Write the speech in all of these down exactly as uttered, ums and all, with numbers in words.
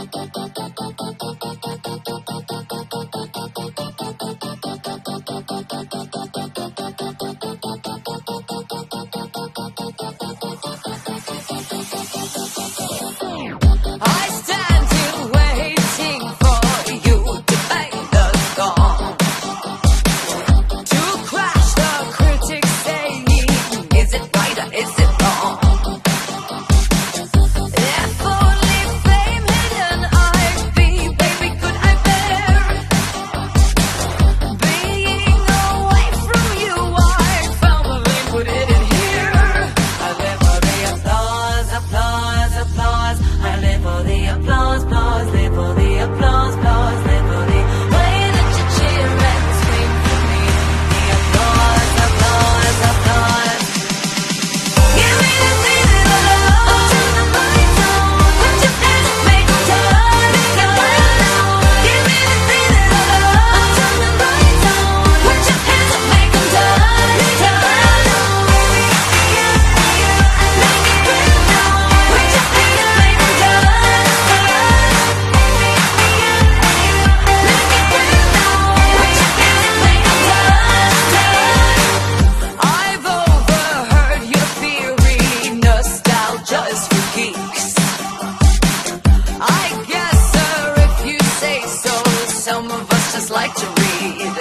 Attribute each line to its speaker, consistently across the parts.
Speaker 1: Like to read.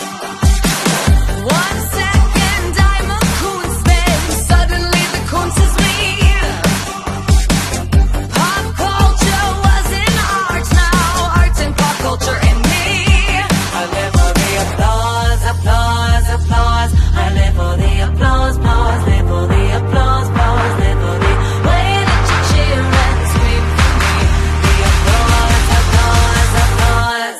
Speaker 1: One second I'm a Kunstman, suddenly the Kunst is me. Pop culture was in art, now art's in pop culture and me. I live for the applause, applause, applause. I live for the applause, applause, live for the applause, applause, live for the way that you cheer and scream for me. The applause, applause, applause.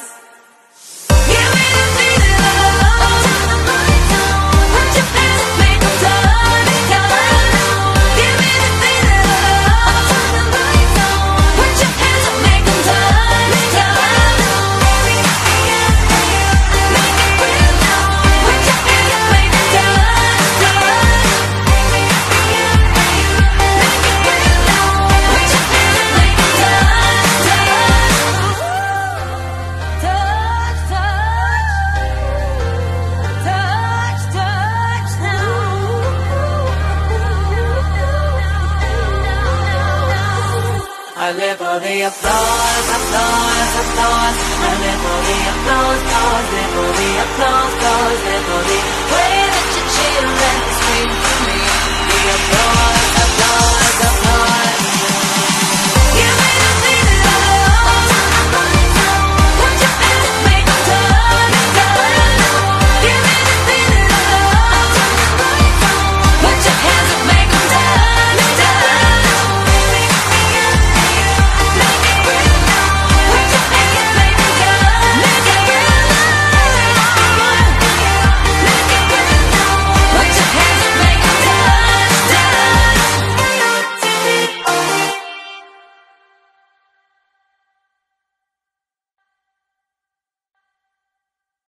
Speaker 1: I live for the applause, applause, applause. I live for the applause, applause, live for the applause, applause, live for the way that you cheer and scream for me. The applause, applause.